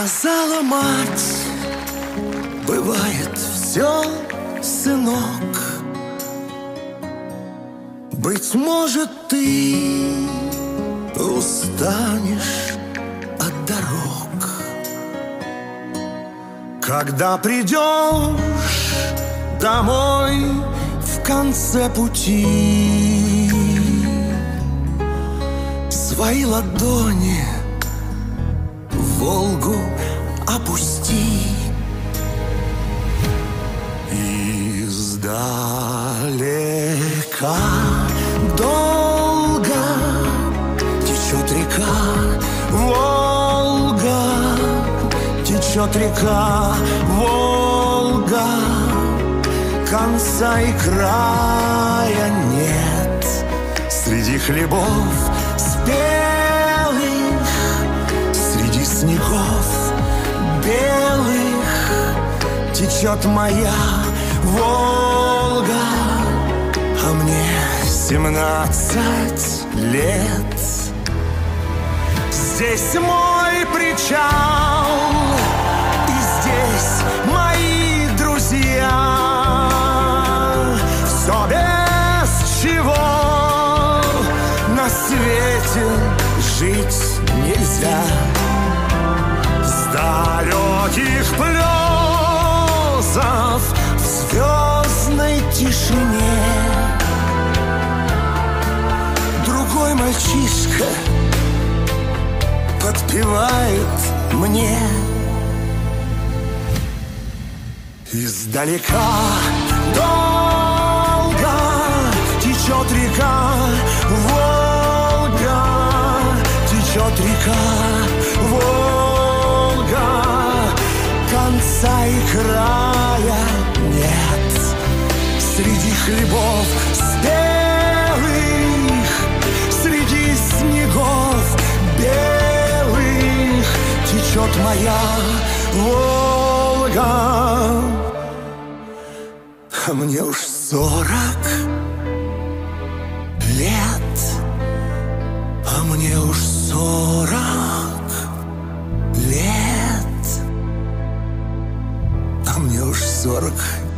Сказала мать, бывает все, сынок. Быть может, ты устанешь от дорог. Когда придешь домой в конце пути, свои ладони в Волгу опусти. Издалека долго течет река Волга, течет река Волга, конца и края нет. Среди хлебов спелых, среди снегов белых течет моя Волга, а мне 17 лет. Здесь мой причал, и здесь мои друзья. Все без чего на свете жить нельзя. С далеких плесов в звездной тишине другой мальчишка подпевает мне. Издалека долго течет река Волга, течет река Волга, конца и края нет. Среди хлебов спелых, среди снегов белых течет моя Волга, а мне уж 40 лет, а мне уж 40 лет, а мне уж 40